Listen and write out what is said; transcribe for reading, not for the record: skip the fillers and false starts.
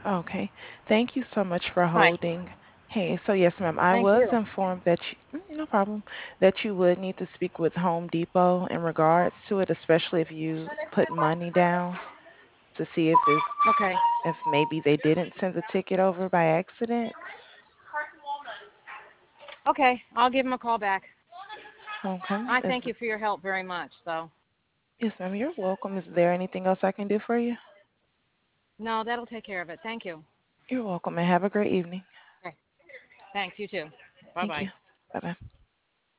Okay. Thank you so much for Hi. holding. Hey, so yes, ma'am, I Thank was you. informed that no problem, that you would need to speak with Home Depot in regards to it, especially if you put money down to see Okay. if maybe they didn't send the ticket over by accident. Okay. I'll give him a call back. Okay. I thank you for your help very much, though. Yes, ma'am, you're welcome. Is there anything else I can do for you? No, that'll take care of it. Thank you. You're welcome and have a great evening. Okay. Thanks. You too. Bye Thank bye. you. Bye bye.